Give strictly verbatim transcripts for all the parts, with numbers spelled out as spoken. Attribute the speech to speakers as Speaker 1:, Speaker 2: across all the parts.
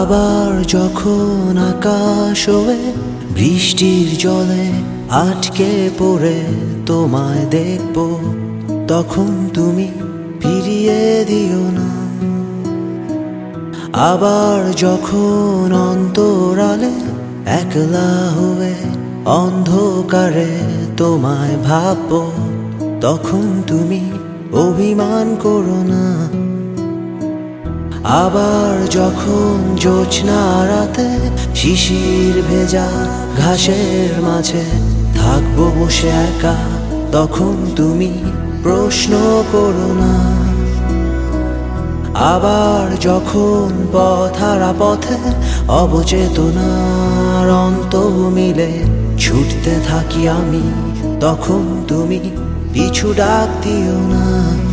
Speaker 1: আবার যখন আকাশ হয়ে বৃষ্টির জলে আটকে পড়ে তোমায় দেখব, তখন তুমি ফিরিয়ে দিও না। আবার যখন অন্তরালে একলা হয়ে অন্ধকারে তোমায় ভাববো, তখন তুমি অভিমান করো না। আবার যখন জোছনা রাতে শিশির ভেজা ঘাসের মাঝে থাকবো বসে একা, তখন তুমি প্রশ্ন করো না। আবার যখন পথহারা পথে অবচেতনার অন্ত মিলে ছুটতে থাকি আমি, তখন তুমি পিছু ডাক দিও না।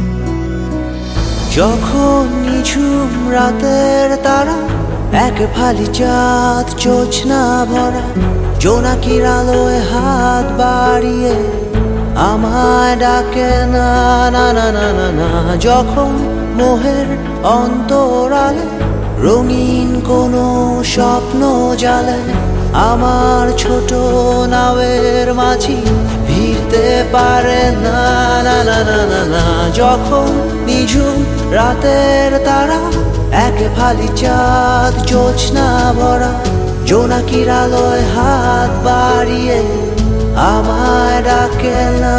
Speaker 1: যখন নিঝুম রাতের তারা এক ফালি চাঁদ জোছনা ভরা জোনাকির আলোয় হাত বাড়িয়ে আমায় ডাকে না না না না না না। যখন মোহের অন্তরালে রঙিন কোনো স্বপ্ন জালে আমার ছোট নাওয়ের মাঝি ভিড়তে পারে না না না না না না। যখন নিঝুম রাতের তারা এক ফালি চাঁদ জোছনা ভরা জোনাকির আলোয় হাত বাড়িয়ে আমায় ডাকে না।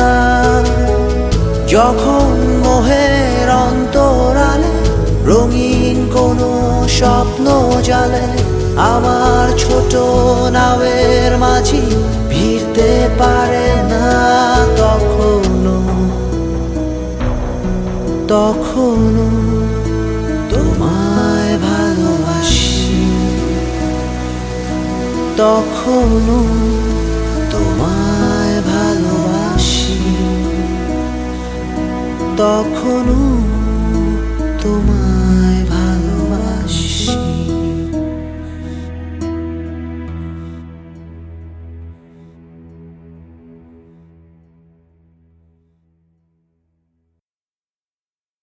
Speaker 1: যখন মোহের অন্তরালে রঙিন কোনো স্বপ্ন জালে আমার ছোট নাওয়ের মাঝি ভিড়তে পারে না, তখনো তখনো তোমায় ভালোবাসি, তখনো তোমায় ভালোবাসি, তখনো